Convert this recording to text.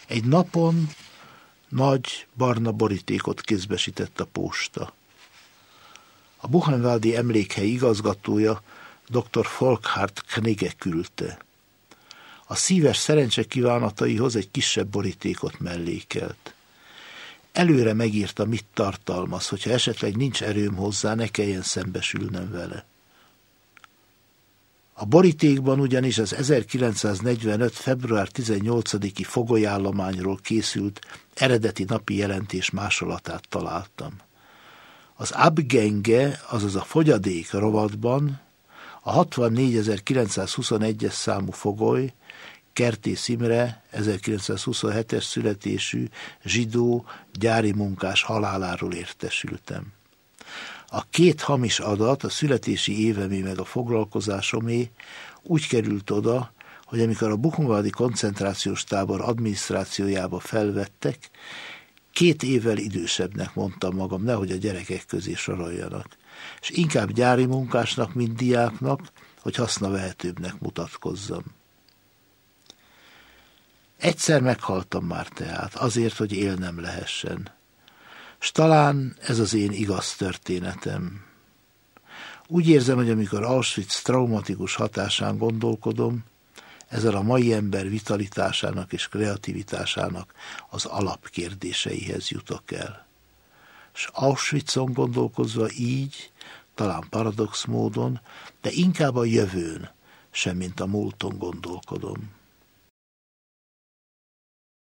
Egy napon nagy barna borítékot kézbesített a posta. A Buchenwaldi emlékhely igazgatója dr. Volkhard Knigge küldte. A szíves szerencse kívánataihoz egy kisebb borítékot mellékelt. Előre megírta, mit tartalmaz, hogyha esetleg nincs erőm hozzá, ne kelljen szembesülnem vele. A borítékban ugyanis az 1945. február 18-i fogolyaállományról készült eredeti napi jelentés másolatát találtam. Az Abgänge, azaz a fogyadék rovatban a 64.921-es számú fogoly, Kertész Imre, 1927-es születésű zsidó gyári munkás haláláról értesültem. A két hamis adat, a születési évemé meg a foglalkozásomé úgy került oda, hogy amikor a Buchenwaldi koncentrációs tábor adminisztrációjába felvettek, 2 évvel idősebbnek mondtam magam, nehogy a gyerekek közé soroljanak, és inkább gyári munkásnak, mint diáknak, hogy hasznavehetőbbnek mutatkozzam. Egyszer meghaltam már tehát, azért, hogy élnem lehessen. S talán ez az én igaz történetem. Úgy érzem, hogy amikor Auschwitz traumatikus hatásán gondolkodom, ezzel a mai ember vitalitásának és kreativitásának az alapkérdéseihez jutok el. S Auschwitzon gondolkozva így, talán paradox módon, de inkább a jövőn, semmint a múlton gondolkodom.